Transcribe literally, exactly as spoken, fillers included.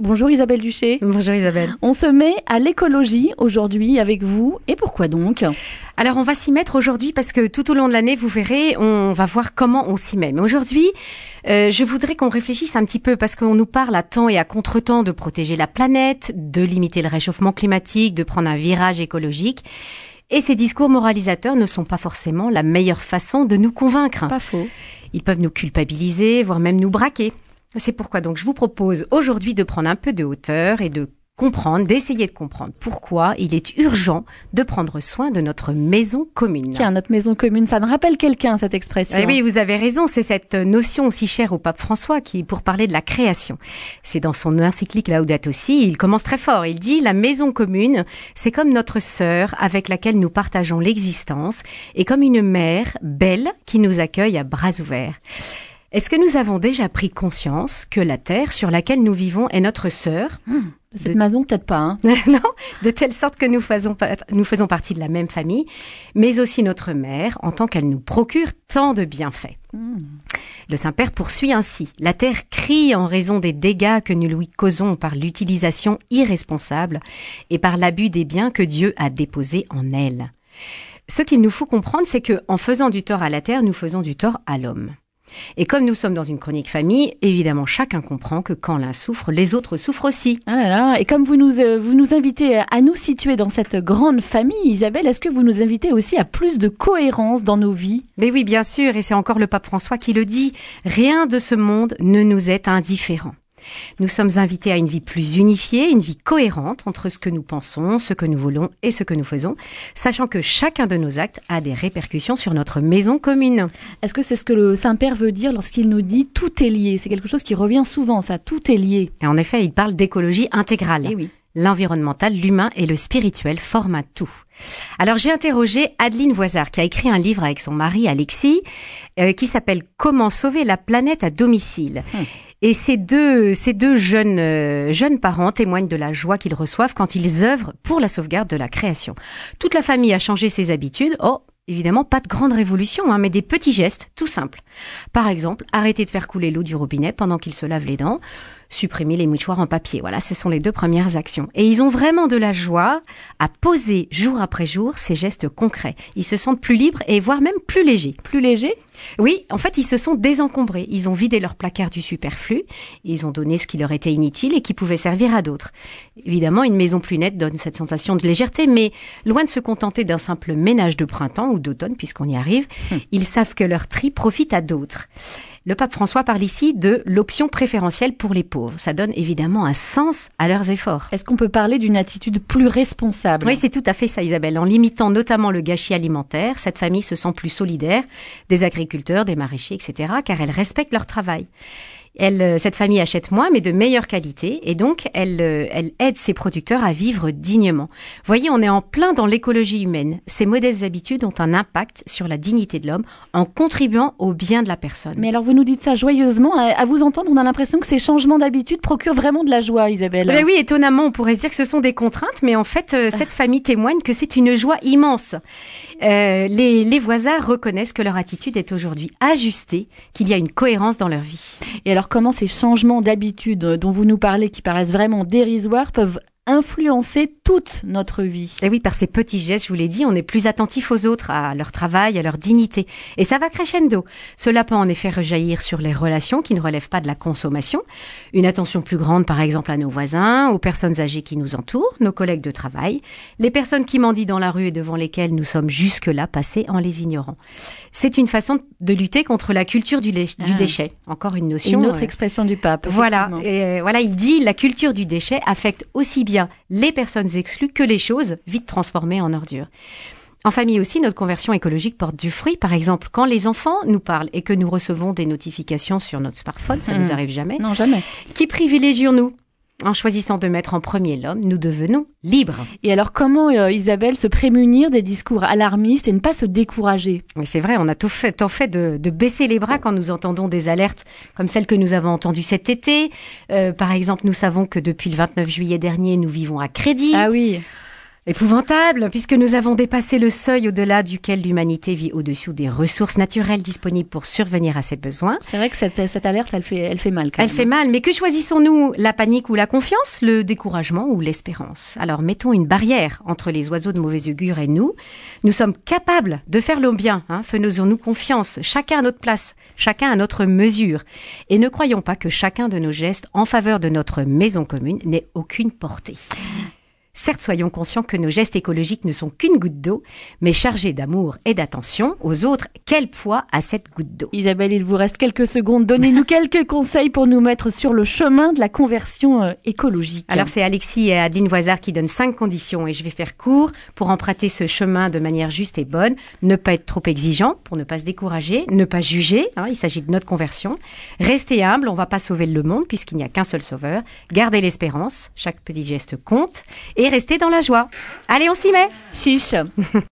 Bonjour Isabelle Duché. Bonjour Isabelle. On se met à l'écologie aujourd'hui avec vous. Et pourquoi donc ? Alors on va s'y mettre aujourd'hui parce que tout au long de l'année, vous verrez, on va voir comment on s'y met. Mais aujourd'hui, euh, je voudrais qu'on réfléchisse un petit peu parce qu'on nous parle à temps et à contre-temps de protéger la planète, de limiter le réchauffement climatique, de prendre un virage écologique. Et ces discours moralisateurs ne sont pas forcément la meilleure façon de nous convaincre. Pas faux. Ils peuvent nous culpabiliser, voire même nous braquer. C'est pourquoi donc je vous propose aujourd'hui de prendre un peu de hauteur et de comprendre, d'essayer de comprendre pourquoi il est urgent de prendre soin de notre maison commune. Tiens, notre maison commune, ça me rappelle quelqu'un cette expression. Eh oui, vous avez raison, c'est cette notion aussi chère au pape François qui, pour parler de la création. C'est dans son encyclique Laudato Si, il commence très fort. Il dit « La maison commune, c'est comme notre sœur avec laquelle nous partageons l'existence et comme une mère belle qui nous accueille à bras ouverts. » Est-ce que nous avons déjà pris conscience que la terre sur laquelle nous vivons est notre sœur ? Mmh, cette de... maison, peut-être pas. Hein. Non, de telle sorte que nous faisons, nous faisons partie de la même famille, mais aussi notre mère, en tant qu'elle nous procure tant de bienfaits. Mmh. Le Saint-Père poursuit ainsi. La terre crie en raison des dégâts que nous lui causons par l'utilisation irresponsable et par l'abus des biens que Dieu a déposés en elle. Ce qu'il nous faut comprendre, c'est que en faisant du tort à la terre, nous faisons du tort à l'homme. Et comme nous sommes dans une chronique famille, évidemment, chacun comprend que quand l'un souffre, les autres souffrent aussi. Ah là là, et comme vous nous, euh, vous nous invitez à nous situer dans cette grande famille, Isabelle, est-ce que vous nous invitez aussi à plus de cohérence dans nos vies ? Mais oui, bien sûr, et c'est encore le pape François qui le dit, rien de ce monde ne nous est indifférent. Nous sommes invités à une vie plus unifiée, une vie cohérente entre ce que nous pensons, ce que nous voulons et ce que nous faisons, sachant que chacun de nos actes a des répercussions sur notre maison commune. Est-ce que c'est ce que le Saint-Père veut dire lorsqu'il nous dit « tout est lié » ? C'est quelque chose qui revient souvent, ça, tout est lié. Et en effet, il parle d'écologie intégrale. Eh oui. L'environnemental, l'humain et le spirituel forment un tout. Alors j'ai interrogé Adeline Voisard qui a écrit un livre avec son mari Alexis euh, qui s'appelle « Comment sauver la planète à domicile hum. ». Et ces deux, ces deux jeunes, euh, jeunes parents témoignent de la joie qu'ils reçoivent quand ils œuvrent pour la sauvegarde de la création. Toute la famille a changé ses habitudes. Oh, évidemment, pas de grande révolution, hein, mais des petits gestes tout simples. Par exemple, arrêter de faire couler l'eau du robinet pendant qu'ils se lavent les dents, supprimer les mouchoirs en papier. Voilà, ce sont les deux premières actions. Et ils ont vraiment de la joie à poser jour après jour ces gestes concrets. Ils se sentent plus libres et voire même plus légers. Plus légers ? Oui, en fait, ils se sont désencombrés. Ils ont vidé leur placard du superflu. Ils ont donné ce qui leur était inutile et qui pouvait servir à d'autres. Évidemment, une maison plus nette donne cette sensation de légèreté, mais loin de se contenter d'un simple ménage de printemps ou d'automne, puisqu'on y arrive, hum. ils savent que leur tri profite à d'autres. Le pape François parle ici de l'option préférentielle pour les pauvres. Ça donne évidemment un sens à leurs efforts. Est-ce qu'on peut parler d'une attitude plus responsable ? Oui, c'est tout à fait ça, Isabelle. En limitant notamment le gâchis alimentaire, cette famille se sent plus solidaire des agriculteurs, des maraîchers, et cetera, car elle respecte leur travail. Elle, cette famille achète moins, mais de meilleure qualité, et donc elle, elle aide ses producteurs à vivre dignement. Vous voyez, on est en plein dans l'écologie humaine. Ces modestes habitudes ont un impact sur la dignité de l'homme en contribuant au bien de la personne. Mais alors vous nous dites ça joyeusement, à vous entendre, on a l'impression que ces changements d'habitude procurent vraiment de la joie, Isabelle. Mais oui, étonnamment, on pourrait se dire que ce sont des contraintes, mais en fait, euh, cette famille témoigne que c'est une joie immense. Euh, les, les voisins reconnaissent que leur attitude est aujourd'hui ajustée, qu'il y a une cohérence dans leur vie. Et alors comment ces changements d'habitude dont vous nous parlez, qui paraissent vraiment dérisoires, peuvent influencer toute notre vie. Et oui, par ces petits gestes, je vous l'ai dit, on est plus attentif aux autres, à leur travail, à leur dignité. Et ça va crescendo. Cela peut en effet rejaillir sur les relations qui ne relèvent pas de la consommation. Une attention plus grande, par exemple, à nos voisins, aux personnes âgées qui nous entourent, nos collègues de travail, les personnes qui mendient dans la rue et devant lesquelles nous sommes jusque-là passés en les ignorant. C'est une façon de lutter contre la culture du, lé- ah. du déchet. Encore une notion. Une autre euh, expression du pape. Voilà. Et euh, voilà, il dit la culture du déchet affecte aussi bien les personnes exclues que les choses vite transformées en ordures. En famille aussi, notre conversion écologique porte du fruit. Par exemple, quand les enfants nous parlent et que nous recevons des notifications sur notre smartphone, ça mmh. nous arrive jamais. Non, jamais. Qui privilégions-nous ? En choisissant de mettre en premier l'homme, nous devenons libres. Et alors, comment, euh, Isabelle, se prémunir des discours alarmistes et ne pas se décourager ? Mais c'est vrai, on a tout fait, tant fait de, de baisser les bras quand nous entendons des alertes comme celles que nous avons entendues cet été. Euh, par exemple, nous savons que depuis le vingt-neuf juillet dernier, nous vivons à crédit. Ah oui. Épouvantable, puisque nous avons dépassé le seuil au-delà duquel l'humanité vit au-dessus des ressources naturelles disponibles pour survenir à ses besoins. C'est vrai que cette, cette alerte, elle fait, elle fait mal. Quand elle même. fait mal, mais que choisissons-nous? La panique ou la confiance? Le découragement ou l'espérance? Alors mettons une barrière entre les oiseaux de mauvais augure et nous. Nous sommes capables de faire le bien. Hein. Faisons-nous confiance, chacun à notre place, chacun à notre mesure. Et ne croyons pas que chacun de nos gestes en faveur de notre maison commune n'ait aucune portée. Certes, soyons conscients que nos gestes écologiques ne sont qu'une goutte d'eau, mais chargés d'amour et d'attention aux autres, quel poids a cette goutte d'eau? Isabelle, il vous reste quelques secondes. Donnez-nous quelques conseils pour nous mettre sur le chemin de la conversion euh, écologique. Alors, c'est Alexis et Adeline Voisard qui donnent cinq conditions et je vais faire court pour emprunter ce chemin de manière juste et bonne. Ne pas être trop exigeant pour ne pas se décourager, ne pas juger, hein, il s'agit de notre conversion. Rester humble, on ne va pas sauver le monde puisqu'il n'y a qu'un seul sauveur. Garder l'espérance, chaque petit geste compte. Et rester dans la joie. Allez, on s'y met. Chiche.